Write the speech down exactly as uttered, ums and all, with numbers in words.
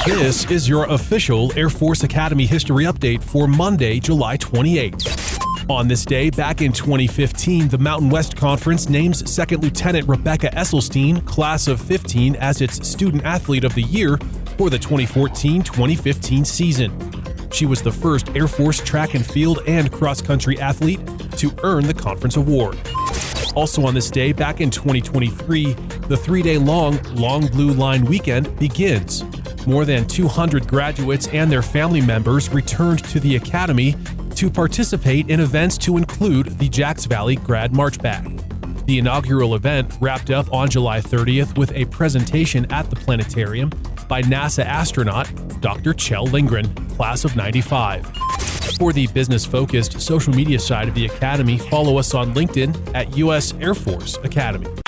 This is your official Air Force Academy history update for Monday, July twenty-eighth. On this day, back in twenty fifteen, the Mountain West Conference names Second Lieutenant Rebecca Esselstyn, class of fifteen, as its Student Athlete of the Year for the twenty fourteen twenty fifteen season. She was the first Air Force track and field and cross-country athlete to earn the conference award. Also on this day, back in twenty twenty-three, the three-day-long Long Blue Line weekend begins. More than two hundred graduates and their family members returned to the Academy to participate in events to include the Jacks Valley Grad March Back. The inaugural event wrapped up on July thirtieth with a presentation at the planetarium by NASA astronaut Doctor Kjell Lindgren, class of ninety-five. For the business-focused social media side of the Academy, follow us on LinkedIn at U S Air Force Academy.